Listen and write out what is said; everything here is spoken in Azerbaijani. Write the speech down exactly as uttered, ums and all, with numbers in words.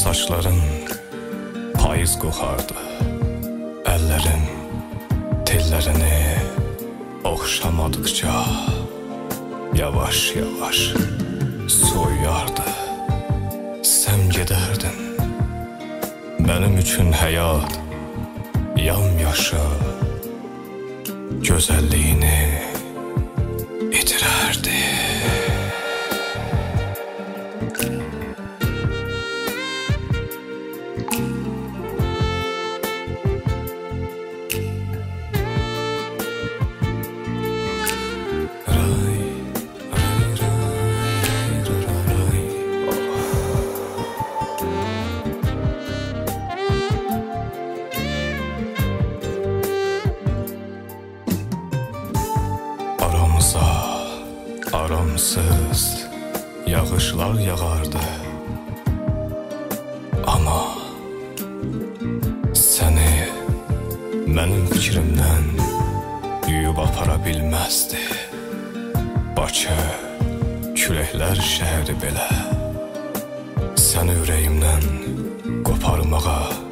Saçların payız qoxardı, əllərin tellərini oxşamadıqca yavaş-yavaş soyuyardı. Sən gedərdin, mənim üçün həyat yamyaşıl gözəlliyini itirərdi. Aramsız yağışlar yağardı, ama səni mənim fikrimdən yuyub apara bilməzdi. Bakı küləklər şəhəri belə səni ürəyimdən qoparmağa